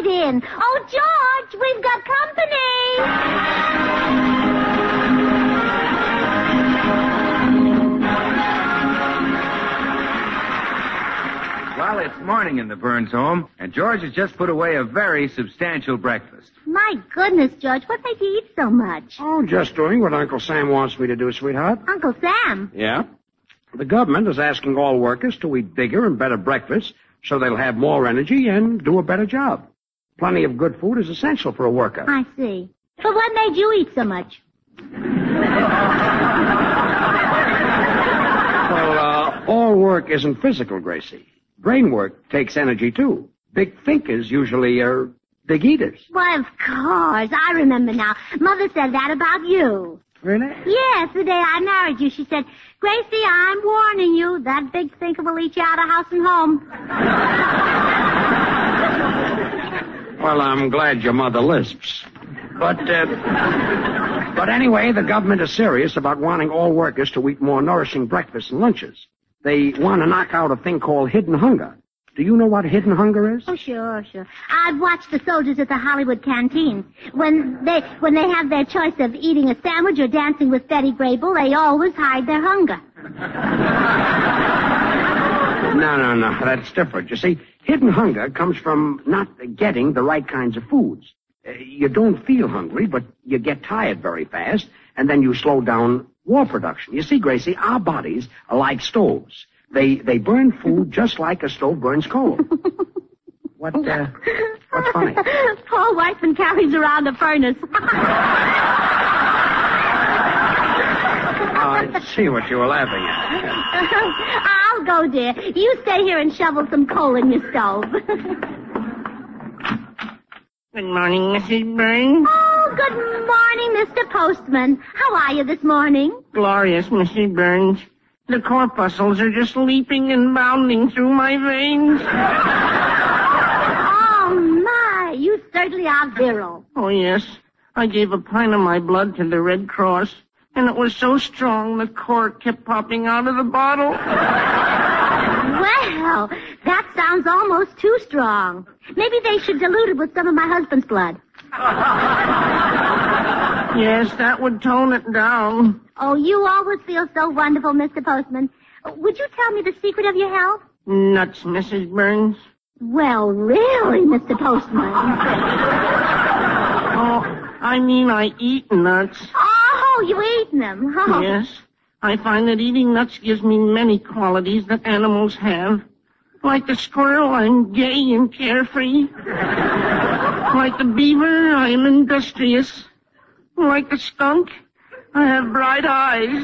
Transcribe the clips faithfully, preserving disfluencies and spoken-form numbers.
right in. Oh, George, we've got company. Well, it's morning in the Burns home, and George has just put away a very substantial breakfast. My goodness, George, what made you eat so much? Oh, just doing what Uncle Sam wants me to do, sweetheart. Uncle Sam? Yeah. The government is asking all workers to eat bigger and better breakfasts so they'll have more energy and do a better job. Plenty of good food is essential for a worker. I see. But what made you eat so much? Well, uh, all work isn't physical, Gracie. Brain work takes energy, too. Big thinkers usually are big eaters. Well, of course. I remember now. Mother said that about you. Really? Yes, the day I married you. She said, Gracie, I'm warning you. That big thinker will eat you out of house and home. Well, I'm glad your mother lisps. But, uh, but anyway, the government is serious about wanting all workers to eat more nourishing breakfasts and lunches. They want to knock out a thing called hidden hunger. Do you know what hidden hunger is? Oh, sure, sure. I've watched the soldiers at the Hollywood canteen. When they when they have their choice of eating a sandwich or dancing with Betty Grable, they always hide their hunger. No, no, no. That's different. You see, hidden hunger comes from not getting the right kinds of foods. Uh, you don't feel hungry, but you get tired very fast, and then you slow down war production. You see, Gracie, our bodies are like stoves. They they burn food just like a stove burns coal. What, uh, what's funny? Paul Whiteman carries around a furnace. Oh, I see what you were laughing at. I'll go, dear. You stay here and shovel some coal in your stove. Good morning, Missus Burns. Oh, good morning, Mister Postman. How are you this morning? Glorious, Missus Burns. The corpuscles are just leaping and bounding through my veins. Oh, my. You certainly are virile. Oh, yes. I gave a pint of my blood to the Red Cross, and it was so strong the cork kept popping out of the bottle. Well, that sounds almost too strong. Maybe they should dilute it with some of my husband's blood. Yes, that would tone it down. Oh, you always feel so wonderful, Mister Postman. Would you tell me the secret of your health? Nuts, Missus Burns. Well, really, Mister Postman. Oh, I mean I eat nuts. Oh, you eat them. Oh. Yes. I find that eating nuts gives me many qualities that animals have. Like the squirrel, I'm gay and carefree. Like the beaver, I am industrious. Like the skunk, I have bright eyes.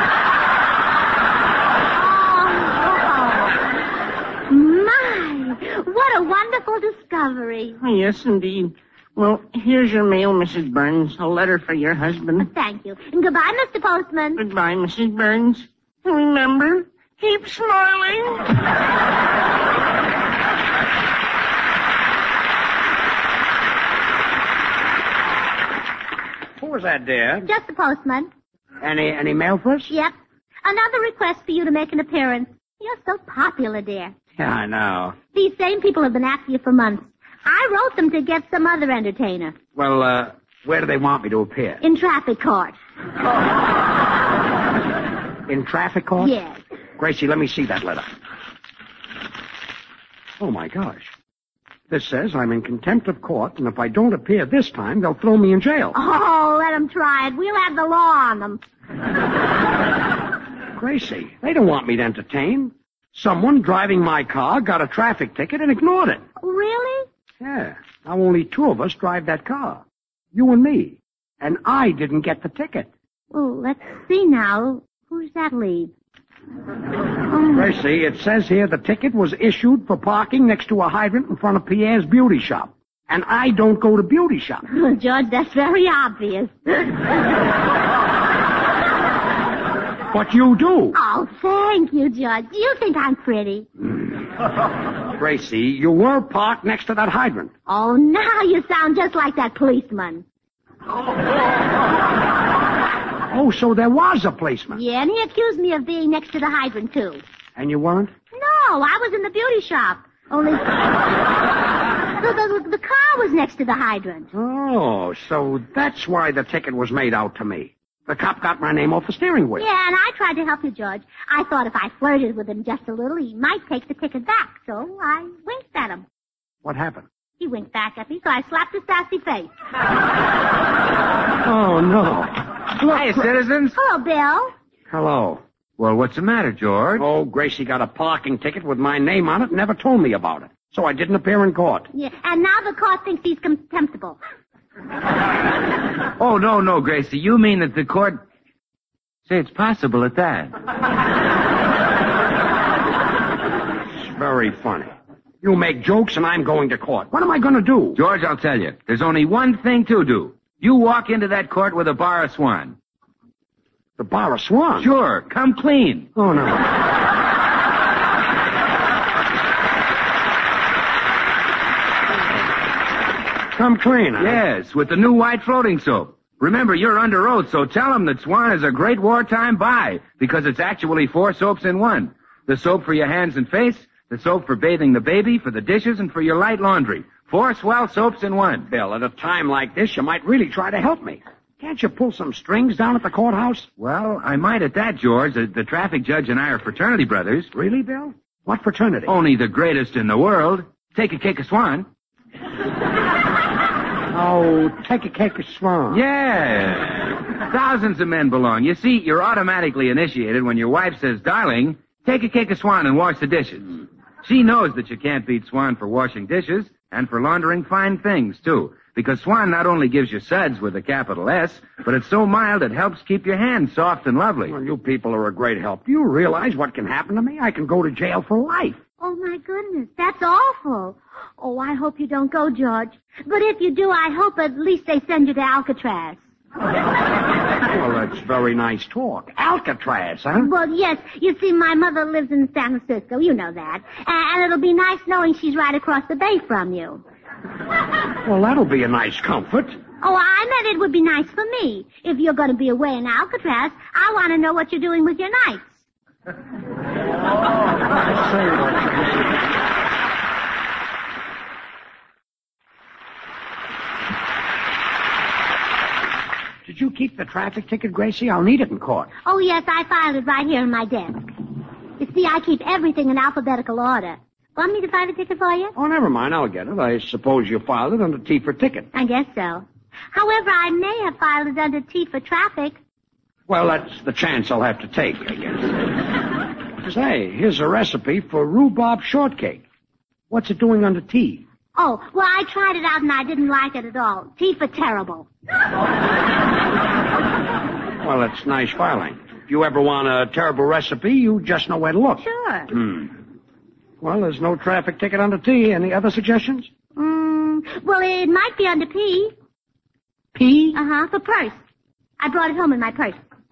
Oh, my, what a wonderful discovery. Yes, indeed. Well, here's your mail, Missus Burns. A letter for your husband. Thank you. And goodbye, Mister Postman. Goodbye, Missus Burns. And remember, keep smiling. Who was that, dear? Just the postman. Any any mail for us? Yep. Another request for you to make an appearance. You're so popular, dear. Yeah, I know. These same people have been after you for months. I wrote them to get some other entertainer. Well, uh, where do they want me to appear? In traffic court. In traffic court? Yes. Gracie, let me see that letter. Oh, my gosh. This says I'm in contempt of court, and if I don't appear this time, they'll throw me in jail. Oh, let them try it. We'll have the law on them. Gracie, they don't want me to entertain. Someone driving my car got a traffic ticket and ignored it. Really? Yeah. Now only two of us drive that car. You and me. And I didn't get the ticket. Oh, let's see now. Who's that leave? Oh. Gracie, it says here the ticket was issued for parking next to a hydrant in front of Pierre's beauty shop. And I don't go to beauty shops. Judge, that's very obvious. But you do. Oh, thank you, Judge. You think I'm pretty. Gracie, you were parked next to that hydrant. Oh, now you sound just like that policeman. Oh, so there was a policeman. Yeah, and he accused me of being next to the hydrant, too. And you weren't? No, I was in the beauty shop. Only... the, the, the car was next to the hydrant. Oh, so that's why the ticket was made out to me. The cop got my name off the steering wheel. Yeah, and I tried to help you, George. I thought if I flirted with him just a little, he might take the ticket back. So I winked at him. What happened? He winked back at me, so I slapped his sassy face. Oh, no. Hi, citizens. Hello, Bill. Hello. Well, what's the matter, George? Oh, Gracie got a parking ticket with my name on it and never told me about it. So I didn't appear in court. Yeah, and now the court thinks he's contemptible. Oh, no, no, Gracie. You mean that the court... Say, it's possible at that. It's very funny. You make jokes and I'm going to court. What am I going to do? George, I'll tell you. There's only one thing to do. You walk into that court with a bar of Swan. The bar of Swan? Sure. Come clean. Oh, no. Come clean, huh? Yes, with the new white floating soap. Remember, you're under oath, so tell them that Swan is a great wartime buy, because it's actually four soaps in one. The soap for your hands and face, the soap for bathing the baby, for the dishes, and for your light laundry. Four swell soaps in one. Bill, at a time like this, you might really try to help me. Can't you pull some strings down at the courthouse? Well, I might at that, George. The, the traffic judge and I are fraternity brothers. Really, Bill? What fraternity? Only the greatest in the world. Take a cake of Swan. Oh, take a cake of Swan. Yeah. Thousands of men belong. You see, you're automatically initiated when your wife says, darling, take a cake of Swan and wash the dishes. She knows that you can't beat Swan for washing dishes and for laundering fine things, too. Because Swan not only gives you suds with a capital S, but it's so mild it helps keep your hands soft and lovely. Well, you people are a great help. Do you realize what can happen to me? I can go to jail for life. Oh, my goodness, that's awful. Oh, I hope you don't go, George. But if you do, I hope at least they send you to Alcatraz. Well, that's very nice talk. Alcatraz, huh? Well, yes. You see, my mother lives in San Francisco. You know that. And it'll be nice knowing she's right across the bay from you. Well, that'll be a nice comfort. Oh, I meant it would be nice for me. If you're going to be away in Alcatraz, I want to know what you're doing with your nights. Did you keep the traffic ticket, Gracie? I'll need it in court. Oh, yes, I filed it right here in my desk. You see, I keep everything in alphabetical order. Want me to file a ticket for you? Oh, never mind. I'll get it. I suppose you filed it under T for ticket. I guess so. However, I may have filed it under T for traffic. Well, that's the chance I'll have to take, I guess. Say, here's a recipe for rhubarb shortcake. What's it doing under T? Oh, well, I tried it out and I didn't like it at all. T for terrible. Well, that's nice filing. If you ever want a terrible recipe, you just know where to look. Sure. Hmm. Well, there's no traffic ticket under T. Any other suggestions? Mm, well, it might be under P. P? Uh-huh, for purse. I brought it home in my purse.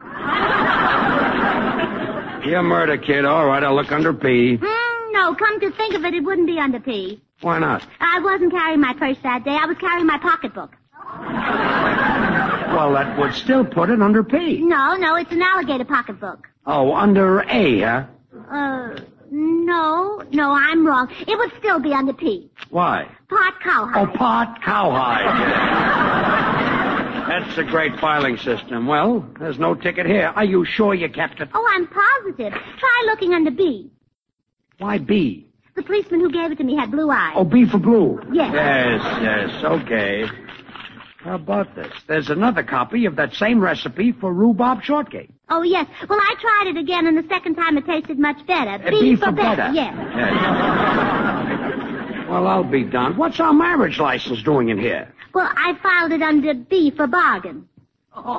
You're a murder kid. All right, I'll look under P. Mm, no, come to think of it, it wouldn't be under P. Why not? I wasn't carrying my purse that day. I was carrying my pocketbook. Well, that would still put it under P. No, no, it's an alligator pocketbook. Oh, under A, huh? Uh, no, no, I'm wrong. It would still be under P. Why? Pot cowhide. Oh, pot cowhide. That's a great filing system. Well, there's no ticket here. Are you sure you kept it? Oh, I'm positive. Try looking under B. Why B? The policeman who gave it to me had blue eyes. Oh, B for blue. Yes. Yes, yes, okay. How about this? There's another copy of that same recipe for rhubarb shortcake. Oh, yes. Well, I tried it again, and the second time it tasted much better. Uh, B, B for, for better. better. Yes. Yes. Well, I'll be done. What's our marriage license doing in here? Well, I filed it under B for bargain. Oh.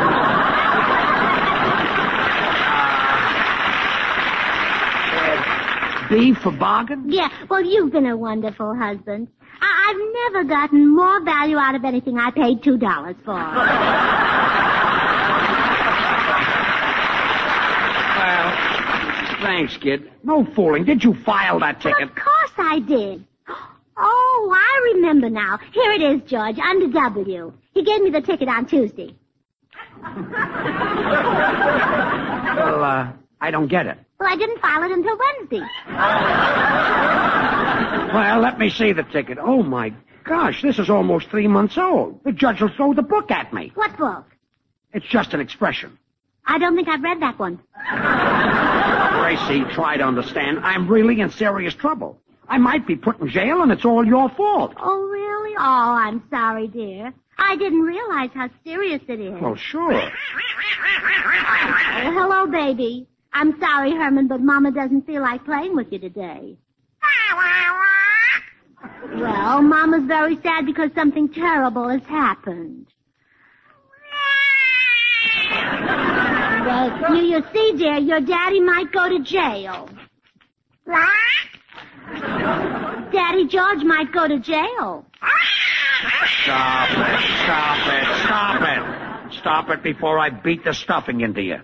B for bargain? Yeah, well, you've been a wonderful husband. I- I've never gotten more value out of anything I paid two dollars for. Well, thanks, kid. No fooling. Did you file that Well, ticket? of course I did. Oh, I remember now. Here it is, George, under W. He gave me the ticket on Tuesday. Well, uh, I don't get it. Well, I didn't file it until Wednesday. Well, let me see the ticket. Oh, my gosh, this is almost three months old. The judge will throw the book at me. What book? It's just an expression. I don't think I've read that one. Gracie, try to understand. I'm really in serious trouble. I might be put in jail, and it's all your fault. Oh, really? Oh, I'm sorry, dear. I didn't realize how serious it is. Well, sure. Uh, hello, baby. I'm sorry, Herman, but Mama doesn't feel like playing with you today. Well, Mama's very sad because something terrible has happened. Well, you, you see, dear, your daddy might go to jail. Daddy George might go to jail. Stop it, stop it, stop it. Stop it before I beat the stuffing into you.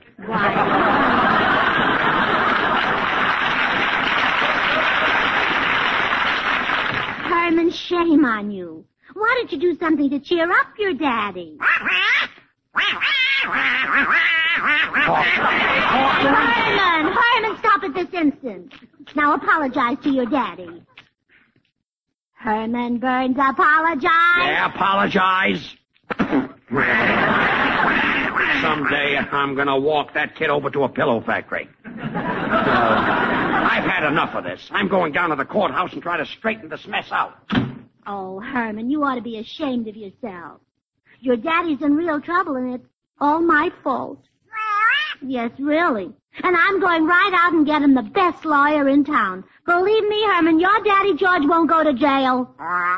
Herman, shame on you. Why don't you do something to cheer up your daddy? Herman, Herman, stop at this instant. Now apologize to your daddy. Herman Burns, apologize. Yeah, apologize. Someday I'm going to walk that kid over to a pillow factory. Uh, I've had enough of this. I'm going down to the courthouse and try to straighten this mess out. Oh, Herman, you ought to be ashamed of yourself. Your daddy's in real trouble, and it's all my fault. Yes, really. And I'm going right out and get him the best lawyer in town. Believe me, Herman, your daddy George won't go to jail.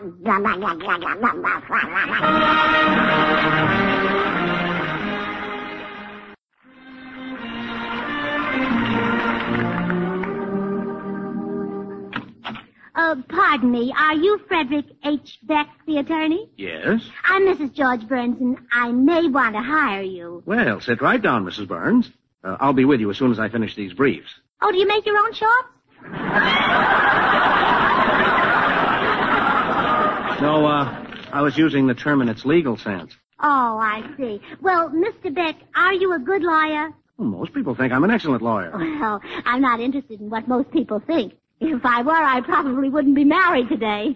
Uh, pardon me, are you Frederick H. Beck, the attorney? Yes? I'm Missus George Burns, and I may want to hire you. Well, sit right down, Missus Burns. Uh, I'll be with you as soon as I finish these briefs. Oh, do you make your own shorts? No, uh, I was using the term in its legal sense. Oh, I see. Well, Mister Beck, are you a good lawyer? Well, most people think I'm an excellent lawyer. Well, I'm not interested in what most people think. If I were, I probably wouldn't be married today.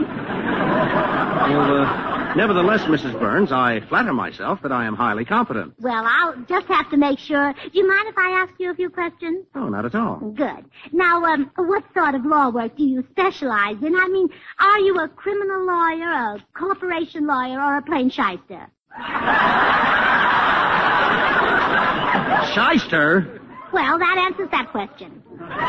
Well, uh, nevertheless, Missus Burns, I flatter myself that I am highly competent. Well, I'll just have to make sure. Do you mind if I ask you a few questions? Oh, not at all. Good. Now, um, what sort of law work do you specialize in? I mean, are you a criminal lawyer, a corporation lawyer, or a plain shyster? Shyster? Well, that answers that question.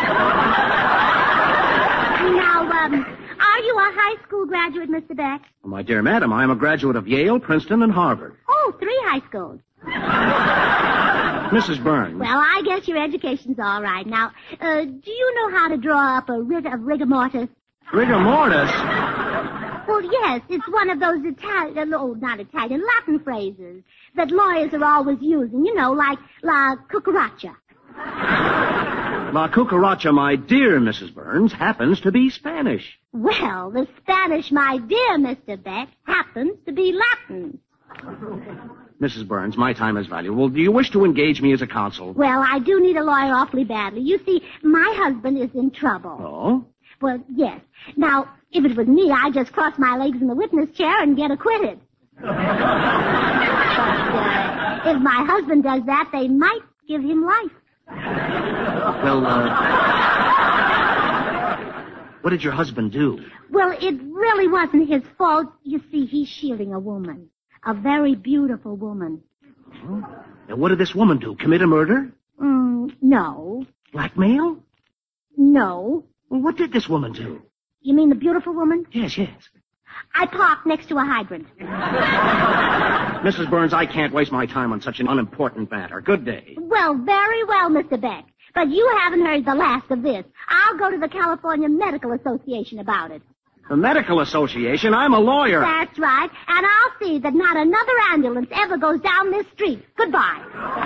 Now, um, are you a high school graduate, Mister Beck? Well, my dear madam, I am a graduate of Yale, Princeton, and Harvard. Oh, three high schools. Missus Burns. Well, I guess your education's all right. Now, uh, do you know how to draw up a writ of rigor mortis? Rigor mortis? Well, yes, it's one of those Italian, oh, not Italian, Latin phrases that lawyers are always using, you know, like la cucaracha. La cucaracha, my dear Missus Burns, happens to be Spanish. Well, the Spanish, my dear Mister Beck, happens to be Latin. Missus Burns, my time is valuable. Do you wish to engage me as a counsel? Well, I do need a lawyer awfully badly. You see, my husband is in trouble. Oh? Well, yes. Now, if it was me, I'd just cross my legs in the witness chair and get acquitted. But, uh, if my husband does that, they might give him life. Well, uh... what did your husband do? Well, it really wasn't his fault. You see, he's shielding a woman. A very beautiful woman. Oh? And what did this woman do? Commit a murder? Mm, no. Blackmail? No. Well, what did this woman do? You mean the beautiful woman? Yes, yes. I parked next to a hydrant. Missus Burns, I can't waste my time on such an unimportant matter. Good day. Well, very well, Mister Beck. But you haven't heard the last of this. I'll go to the California Medical Association about it. The Medical Association? I'm a lawyer. That's right. And I'll see that not another ambulance ever goes down this street. Goodbye.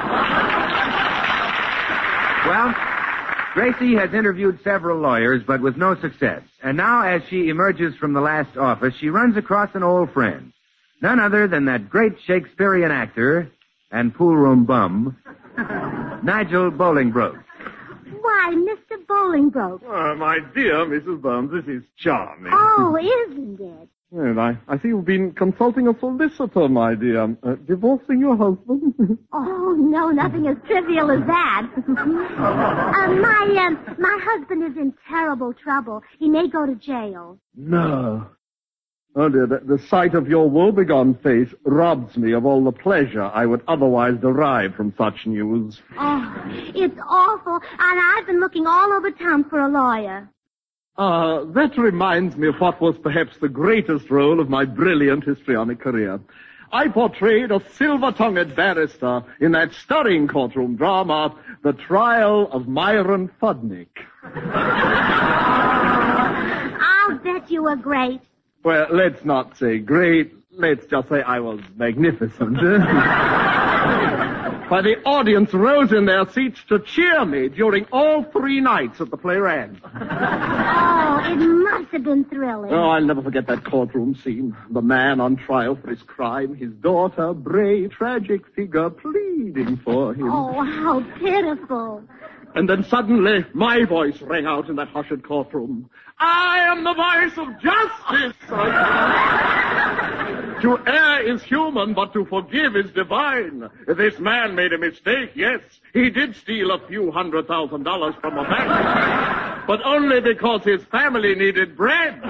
Well, Gracie has interviewed several lawyers, but with no success. And now, as she emerges from the last office, she runs across an old friend. None other than that great Shakespearean actor and pool room bum, Nigel Bolingbroke. Why, Mister Bolingbroke. Oh, my dear Missus Burns, this is charming. Oh, isn't it? Well, I, I see you've been consulting a solicitor, my dear. Uh, divorcing your husband? Oh, no, nothing as trivial as that. uh, my, um, my husband is in terrible trouble. He may go to jail. No. Oh, dear, the, the sight of your woebegone face robs me of all the pleasure I would otherwise derive from such news. Oh, it's awful, and I've been looking all over town for a lawyer. Ah, uh, that reminds me of what was perhaps the greatest role of my brilliant histrionic career. I portrayed a silver-tongued barrister in that stirring courtroom drama, The Trial of Myron Fudnick. I'll bet you were great. Well, let's not say great. Let's just say I was magnificent. Why, the audience rose in their seats to cheer me during all three nights that the play ran. Oh, it must have been thrilling. Oh, I'll never forget that courtroom scene. The man on trial for his crime, his daughter, brave, tragic figure, pleading for him. Oh, how pitiful. And then suddenly, my voice rang out in that hushed courtroom. I am the voice of justice! To err is human, but to forgive is divine. This man made a mistake, yes. He did steal a few hundred thousand dollars from a bank. But only because his family needed bread.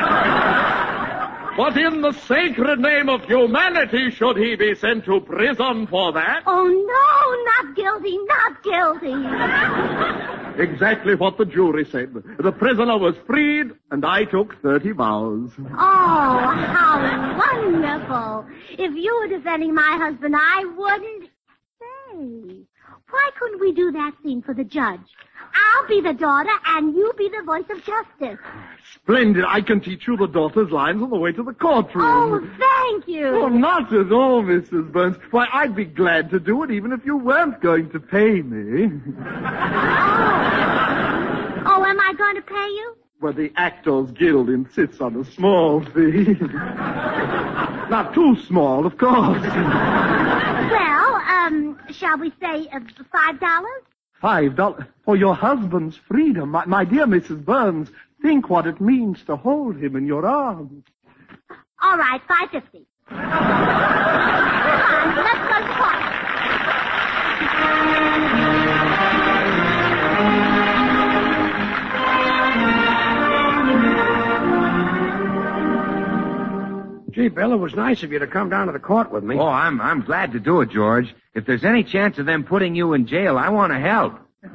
But in the sacred name of humanity, should he be sent to prison for that? Oh, no, not guilty, not guilty. Exactly what the jury said. The prisoner was freed, and I took thirty vows. Oh, how wonderful. If you were defending my husband, I wouldn't... Say, why couldn't we do that scene for the judge? I'll be the daughter, and you be the voice of justice. Splendid. I can teach you the daughter's lines on the way to the courtroom. Oh, thank you. Oh, not at all, Missus Burns. Why, I'd be glad to do it even if you weren't going to pay me. Oh, oh am I going to pay you? Well, the Actors Guild insists on a small fee. Not too small, of course. Well, um, shall we say uh, five dollars? Five dollars? For your husband's freedom. My, my dear Missus Burns, think what it means to hold him in your arms. All right, five fifty. Come on, let's go to court. Gee, Bill, it was nice of you to come down to the court with me. Oh, I'm I'm glad to do it, George. If there's any chance of them putting you in jail, I want to help.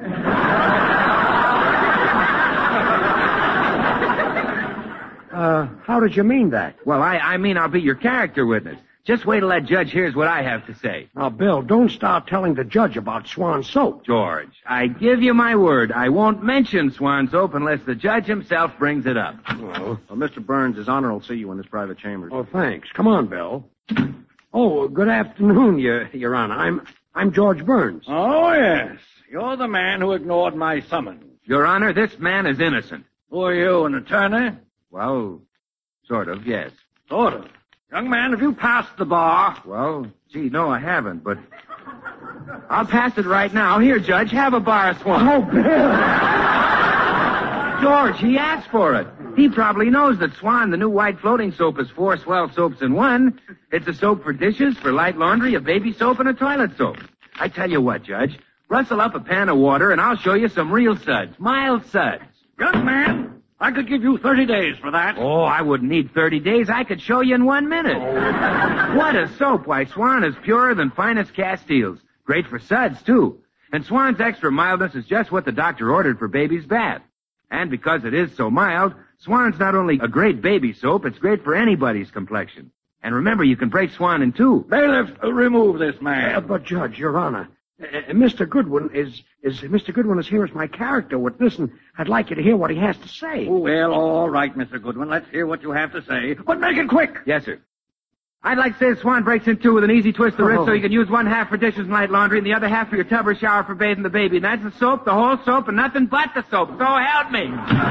Uh, how did you mean that? Well, I, I mean I'll be your character witness. Just wait till that judge hears what I have to say. Now, Bill, don't start telling the judge about Swan Soap. George, I give you my word. I won't mention Swan Soap unless the judge himself brings it up. Oh, Well, Mister Burns, His Honor will see you in his private chambers. oh thanks. Come on, Bill. Oh, good afternoon, Your, Your Honor. I'm I'm George Burns. Oh, yes. You're the man who ignored my summons. Your Honor, this man is innocent. Who are you, an attorney? Well, sort of, yes. Sort of. Young man, have you passed the bar? Well, gee, no, I haven't, but I'll pass it right now. Here, Judge, have a bar of Swan. Oh, Bill! George, he asked for it. He probably knows that Swan, the new white floating soap, is four swell soaps in one. It's a soap for dishes, for light laundry, a baby soap, and a toilet soap. I tell you what, Judge, rustle up a pan of water, and I'll show you some real suds, mild suds. Young man, I could give you thirty days for that. Oh, I wouldn't need thirty days. I could show you in one minute. What a soap. Why, Swan is purer than finest Castiles. Great for suds, too. And Swan's extra mildness is just what the doctor ordered for baby's bath. And because it is so mild, Swan's not only a great baby soap, it's great for anybody's complexion. And remember, you can break Swan in two. Bailiff, uh, remove this man. Uh, but, Judge, Your Honor, uh, Mister Goodwin is, is, Mister Goodwin is here as my character witness, and I'd like you to hear what he has to say. Oh, well, all right, Mister Goodwin. Let's hear what you have to say. But make it quick. Yes, sir. I'd like to say that Swan breaks in two with an easy twist of the wrist Oh. so you can use one half for dishes and light laundry and the other half for your tub or shower for bathing the baby. And that's the soap, the whole soap, and nothing but the soap. So help me.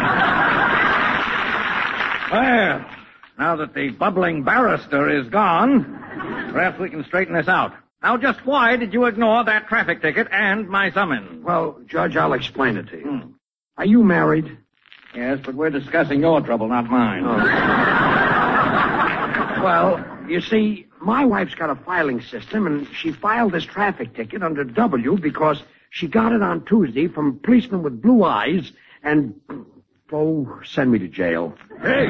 Well, now that the bubbling barrister is gone, perhaps we can straighten this out. Now, just why did you ignore that traffic ticket and my summons? Well, Judge, I'll explain it to you. Hmm. Are you married? Yes, but we're discussing your trouble, not mine. Oh. Well, you see, my wife's got a filing system, and she filed this traffic ticket under W because she got it on Tuesday from a policeman with blue eyes, and... Oh, send me to jail. Hey!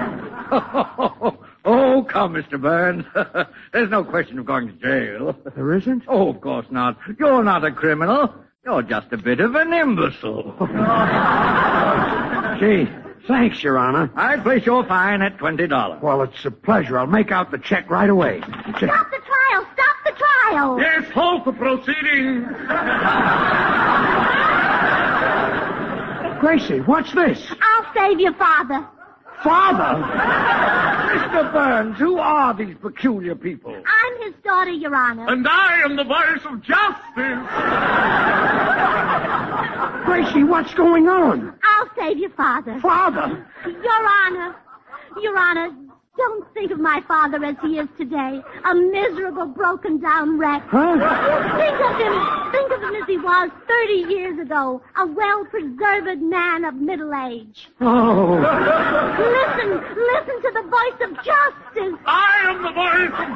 Oh, come, Mister Burns. There's no question of going to jail. There isn't? Oh, of course not. You're not a criminal. You're just a bit of an imbecile. Gee, thanks, Your Honor. I'd place your fine at twenty dollars. Well, it's a pleasure. I'll make out the check right away. Stop the trial! Stop the trial! Yes, halt the proceedings. Gracie, what's this? I'll save your father. Father? Mister Burns, who are these peculiar people? I'm his daughter, Your Honor. And I am the voice of justice. Gracie, what's going on? I'll save your father. Father? Your Honor. Your Honor, don't think of my father as he is today. A miserable, broken-down wreck. Huh? Think of him, think of him as he was thirty years ago. A well-preserved man of middle age. Oh. Listen, listen to the voice of justice. I am the voice of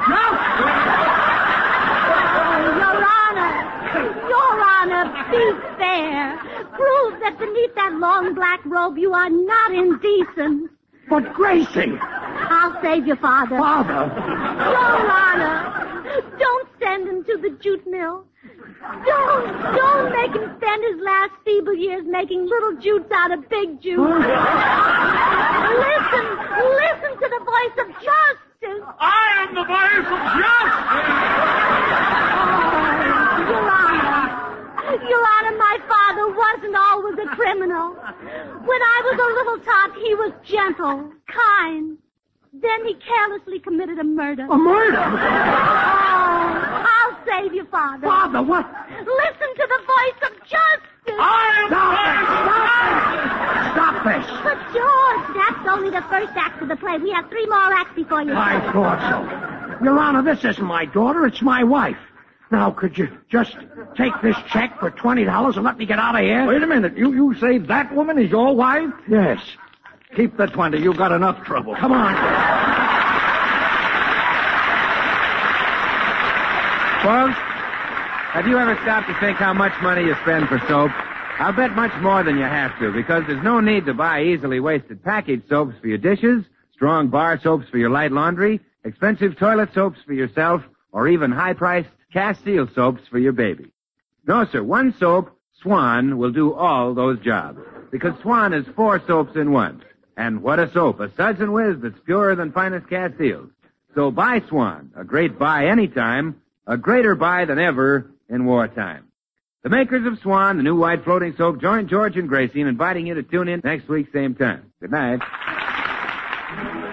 justice. Oh, Your Honor, Your Honor, be fair. Prove that beneath that long black robe you are not indecent. But Gracie! I'll save your father. Father? Your Honor, don't send him to the jute mill. Don't, don't make him spend his last feeble years making little jutes out of big jutes. Listen, listen to the voice of justice. I am the voice of justice. Oh, Your Honor, Your Honor, my father wasn't always a criminal. When I was a little tot, he was gentle, kind. Then he carelessly committed a murder. A murder? Oh, I'll save you, Father. Father, what? Listen to the voice of justice. I am Stop this! Stop this! But, George, that's only the first act of the play. We have three more acts before you. I thought so. Your Honor, this isn't my daughter, it's my wife. Now, could you just take this check for twenty dollars and let me get out of here? Wait a minute. You, you say that woman is your wife? Yes. Keep the twenty. You've got enough trouble. Come on. Folks, have you ever stopped to think how much money you spend for soap? I'll bet much more than you have to, because there's no need to buy easily wasted packaged soaps for your dishes, strong bar soaps for your light laundry, expensive toilet soaps for yourself, or even high-priced Castile soaps for your baby. No, sir, one soap, Swan, will do all those jobs, because Swan is four soaps in one. And what a soap, a Suds and Whiz that's purer than finest Castiles. So buy Swan, a great buy anytime, a greater buy than ever in wartime. The makers of Swan, the new white floating soap, join George and Gracie in inviting you to tune in next week, same time. Good night.